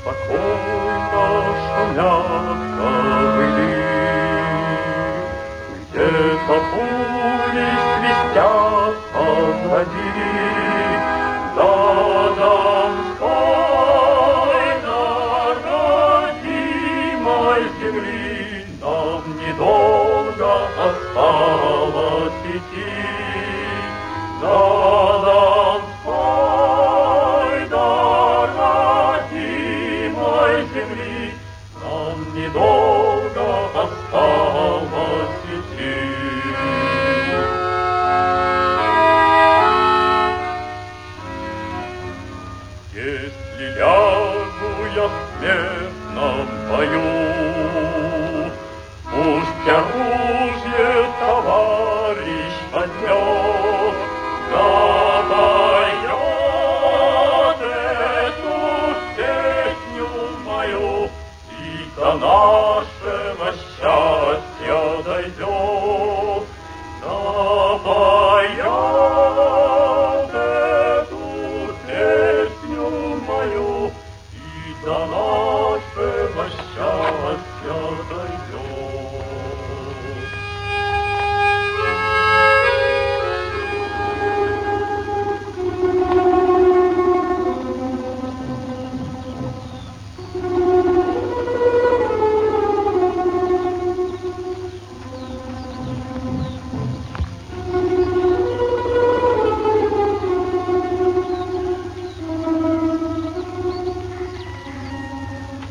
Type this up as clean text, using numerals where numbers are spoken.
спокойно шумят ковыли. Где-то пули свистят позади, за Донской, на родимой земли нам недолго осталось идти. За Донской, на родимой земли нам недолго осталось идти. Если лягу я в смертном бою,